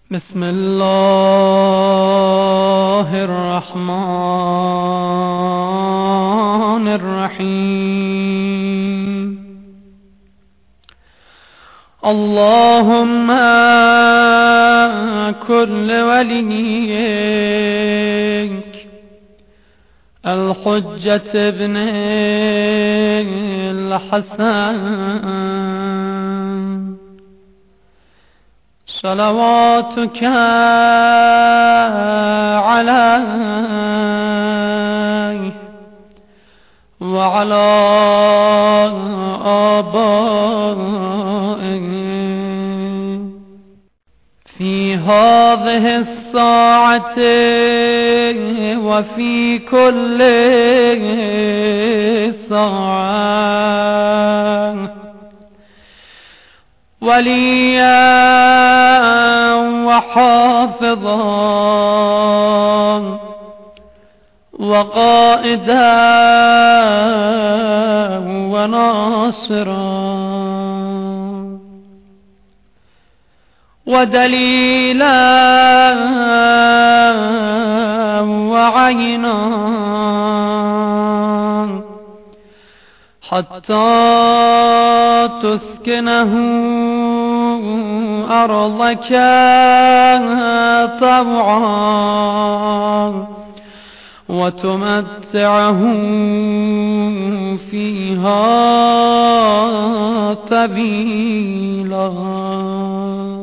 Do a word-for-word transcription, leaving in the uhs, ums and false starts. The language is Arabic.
بسم الله الرحمن الرحيم. اللهم كن لوليك الحجة ابن الحسن صلواتك عليه وعلى آبائه في هذه الساعة وفي كل ساعة وليا وحافظا وقائدا وناصرا ودليلا وعينا حتى تسكنه أرضك طوعا وتمتعه فيها طويلا.